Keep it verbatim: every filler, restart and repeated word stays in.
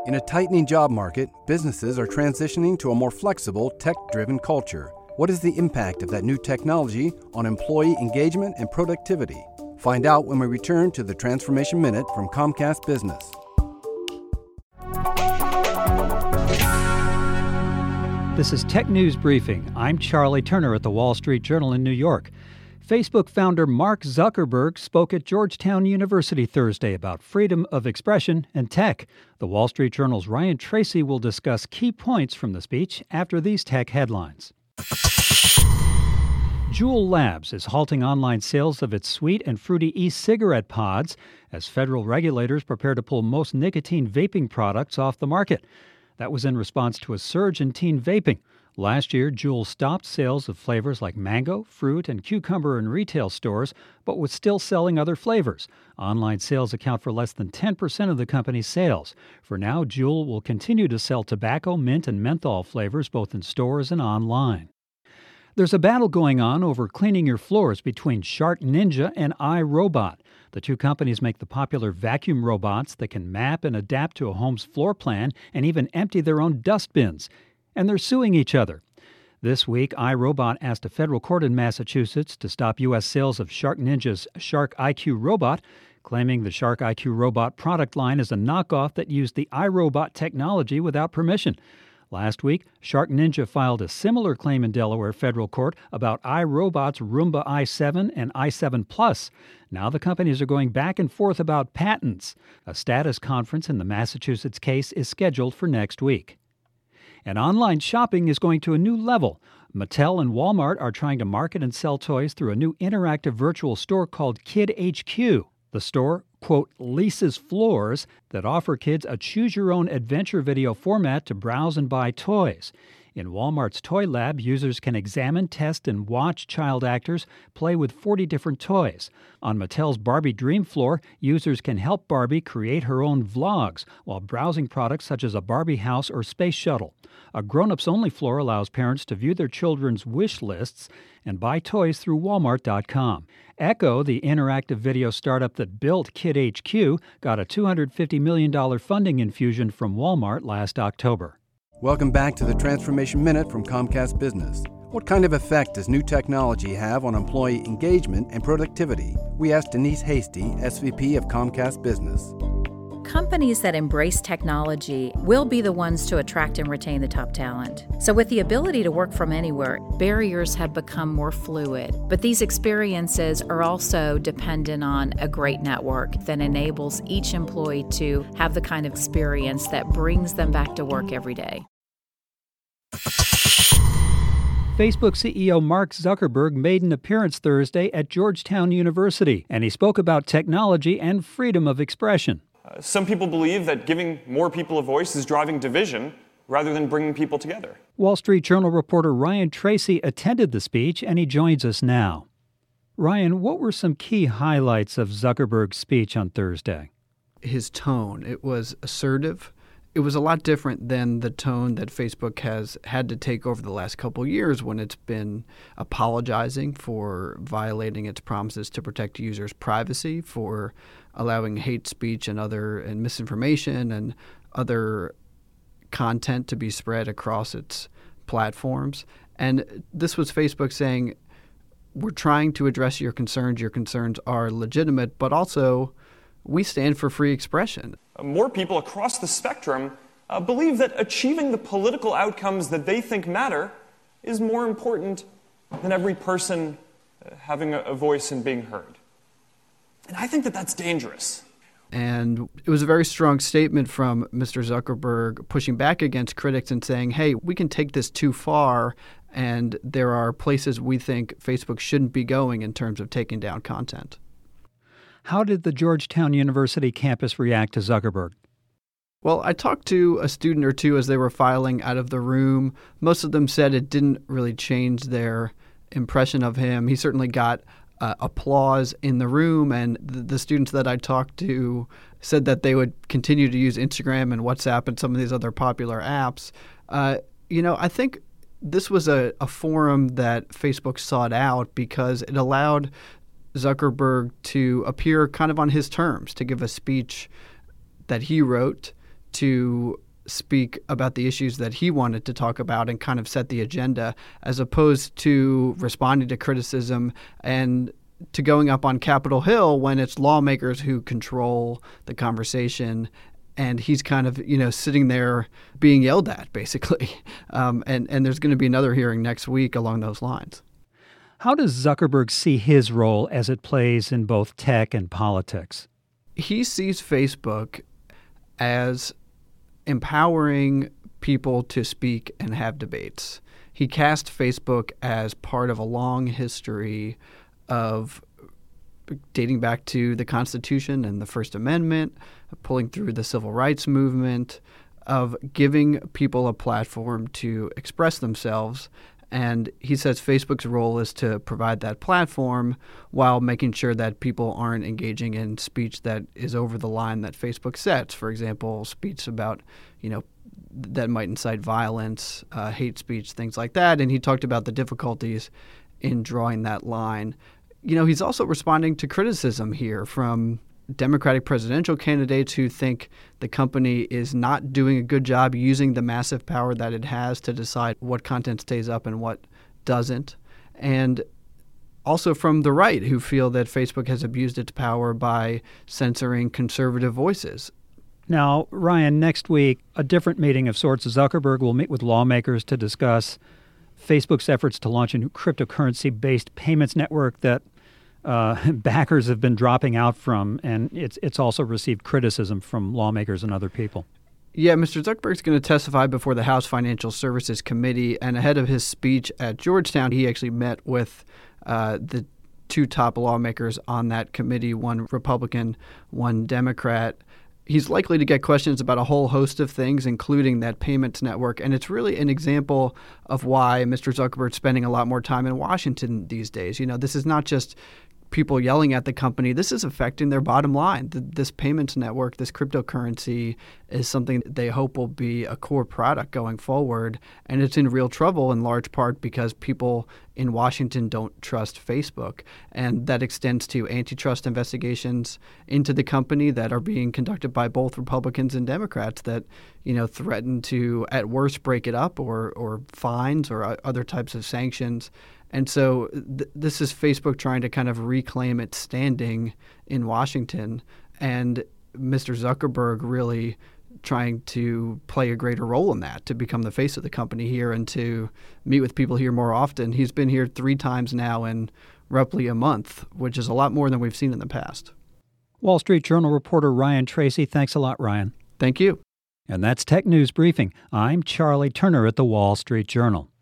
In a tightening job market, businesses are transitioning to a more flexible, tech-driven culture. What is the impact of that new technology on employee engagement and productivity? Find out when we return to the Transformation Minute from Comcast Business. This is Tech News Briefing. I'm Charlie Turner at the Wall Street Journal in New York. Facebook founder Mark Zuckerberg spoke at Georgetown University Thursday about freedom of expression and tech. The Wall Street Journal's Ryan Tracy will discuss key points from the speech after these tech headlines. Juul Labs is halting online sales of its sweet and fruity e-cigarette pods as federal regulators prepare to pull most nicotine vaping products off the market. That was in response to a surge in teen vaping. Last year, Juul stopped sales of flavors like mango, fruit, and cucumber in retail stores, but was still selling other flavors. Online sales account for less than ten percent of the company's sales. For now, Juul will continue to sell tobacco, mint, and menthol flavors both in stores and online. There's a battle going on over cleaning your floors between SharkNinja and iRobot. The two companies make the popular vacuum robots that can map and adapt to a home's floor plan and even empty their own dust bins. And they're suing each other. This week, iRobot asked a federal court in Massachusetts to stop U S sales of SharkNinja's Shark I Q robot, claiming the Shark I Q robot product line is a knockoff that used the iRobot technology without permission. Last week, SharkNinja filed a similar claim in Delaware federal court about iRobot's Roomba i seven and i seven Plus. Now the companies are going back and forth about patents. A status conference in the Massachusetts case is scheduled for next week. And online shopping is going to a new level. Mattel and Walmart are trying to market and sell toys through a new interactive virtual store called Kid H Q. The store, quote, leases floors that offer kids a choose-your-own-adventure video format to browse and buy toys. In Walmart's Toy Lab, users can examine, test, and watch child actors play with forty different toys. On Mattel's Barbie Dream Floor, users can help Barbie create her own vlogs while browsing products such as a Barbie house or space shuttle. A grown-ups only floor allows parents to view their children's wish lists and buy toys through Walmart dot com. Echo, the interactive video startup that built Kid H Q, got a two hundred fifty million dollars funding infusion from Walmart last October. Welcome back to the Transformation Minute from Comcast Business. What kind of effect does new technology have on employee engagement and productivity? We asked Denise Hasty, S V P of Comcast Business. Companies that embrace technology will be the ones to attract and retain the top talent. So with the ability to work from anywhere, barriers have become more fluid. But these experiences are also dependent on a great network that enables each employee to have the kind of experience that brings them back to work every day. Facebook C E O Mark Zuckerberg made an appearance Thursday at Georgetown University, and he spoke about technology and freedom of expression. Uh, some people believe that giving more people a voice is driving division rather than bringing people together. Wall Street Journal reporter Ryan Tracy attended the speech, and he joins us now. Ryan, what were some key highlights of Zuckerberg's speech on Thursday? His tone. It was assertive. It was a lot different than the tone that Facebook has had to take over the last couple of years when it's been apologizing for violating its promises to protect users' privacy, for allowing hate speech and other and misinformation and other content to be spread across its platforms. And this was Facebook saying, we're trying to address your concerns. Your concerns are legitimate, but also we stand for free expression. More people across the spectrum uh, believe that achieving the political outcomes that they think matter is more important than every person uh, having a, a voice and being heard. And I think that that's dangerous. And it was a very strong statement from Mister Zuckerberg pushing back against critics and saying, hey, we can take this too far, and there are places we think Facebook shouldn't be going in terms of taking down content. How did the Georgetown University campus react to Zuckerberg? Well, I talked to a student or two as they were filing out of the room. Most of them said it didn't really change their impression of him. He certainly got uh, applause in the room, and the, the students that I talked to said that they would continue to use Instagram and WhatsApp and some of these other popular apps. Uh, you know, I think this was a, a forum that Facebook sought out because it allowed Zuckerberg to appear kind of on his terms, to give a speech that he wrote, to speak about the issues that he wanted to talk about and kind of set the agenda, as opposed to responding to criticism and to going up on Capitol Hill when it's lawmakers who control the conversation. And he's kind of, you know, sitting there being yelled at, basically. Um, and, and there's going to be another hearing next week along those lines. How does Zuckerberg see his role as it plays in both tech and politics? He sees Facebook as empowering people to speak and have debates. He cast Facebook as part of a long history of dating back to the Constitution and the First Amendment, pulling through the Civil Rights Movement, of giving people a platform to express themselves. And he says Facebook's role is to provide that platform while making sure that people aren't engaging in speech that is over the line that Facebook sets. For example, speech about, you know, that might incite violence, uh, hate speech, things like that. And he talked about the difficulties in drawing that line. You know, he's also responding to criticism here from Democratic presidential candidates who think the company is not doing a good job using the massive power that it has to decide what content stays up and what doesn't. And also from the right, who feel that Facebook has abused its power by censoring conservative voices. Now, Ryan, next week, a different meeting of sorts. Zuckerberg will meet with lawmakers to discuss Facebook's efforts to launch a new cryptocurrency-based payments network that Uh, backers have been dropping out from, and it's it's also received criticism from lawmakers and other people. Yeah, Mister Zuckerberg's going to testify before the House Financial Services Committee, and ahead of his speech at Georgetown, he actually met with uh, the two top lawmakers on that committee, one Republican, one Democrat. He's likely to get questions about a whole host of things, including that payments network. And it's really an example of why Mister Zuckerberg's spending a lot more time in Washington these days. You know, this is not just people yelling at the company. This is affecting their bottom line. This payments network, this cryptocurrency, is something they hope will be a core product going forward. And it's in real trouble in large part because people in Washington don't trust Facebook. And that extends to antitrust investigations into the company that are being conducted by both Republicans and Democrats that, you know, threaten to, at worst, break it up or, or fines or other types of sanctions. And so th- this is Facebook trying to kind of reclaim its standing in Washington, and Mister Zuckerberg really trying to play a greater role in that, to become the face of the company here and to meet with people here more often. He's been here three times now in roughly a month, which is a lot more than we've seen in the past. Wall Street Journal reporter Ryan Tracy, thanks a lot, Ryan. Thank you. And that's Tech News Briefing. I'm Charlie Turner at the Wall Street Journal.